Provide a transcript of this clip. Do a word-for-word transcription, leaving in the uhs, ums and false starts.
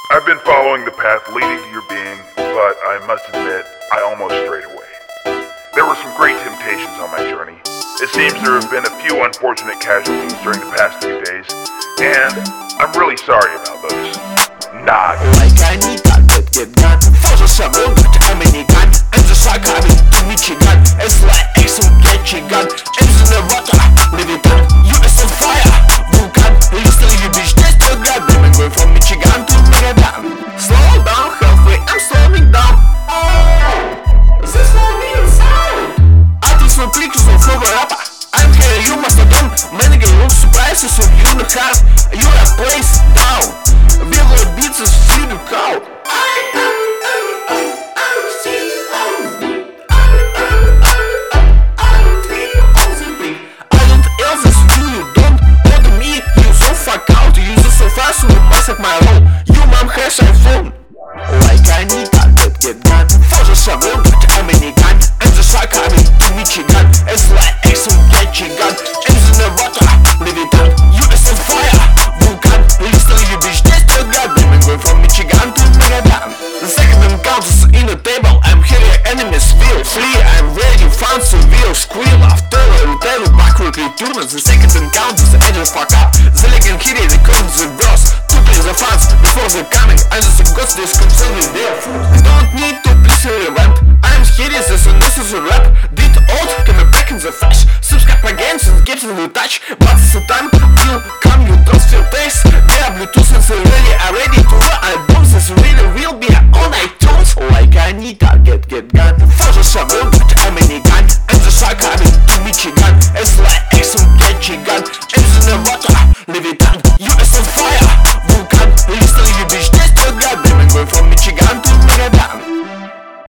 I've been following the path leading to your being, but I must admit, I almost strayed away. There were some great temptations on my journey. It seems there have been a few unfortunate casualties during the past few days, and I'm really sorry about those. Nah. Like I need that get get gun. Фото собой быть американ. Это саками Michigan. It's like Exum get chigan. It's in the water, Levitan. U S on fire, vulcan. Listen you bitch, that's the goddamn. I'm going from Michigan to Megadan. Slow down halfway, I'm slowing down. This won't be sound. Artists will click on flow rapper. I'm here, you must have done. Many get look surprises of you in the car. You are placed down. Белые битсы всюду кау. My own, you mom has iPhone. Like I need that get get gun. Фото собой быть американ. Это саками Michigan. It's like Exum get chigan. It's in the water, Levitan. U S on fire, vulcan. Listen you bitch, that's the goddamn. I'm going from Michigan to Megadan. The second encounters in the table. I'm here, enemies feel flee. I'm ready, found severe squeal. After a table backward return. The second encounters, the edge fuck up. The legend here, the comes the bros. The fans before they're coming, I just got this concerning their food. I don't need to please a revamp. I'm here, this is a necessary rap. Did old, coming back in the flash. Subscribe again and get in the touch. But the time will come, you transfer taste. They are Bluetooth and they're ready, are ready to run albums. This really will be on iTunes. Like I need to get get gun. Photo собой быть американ. And the suck coming to Michigan. It's like Exum get chigan. It's in the water, Levitan. U S on fire. Listen, you bitch, that's the goddamn. I'm going from Michigan to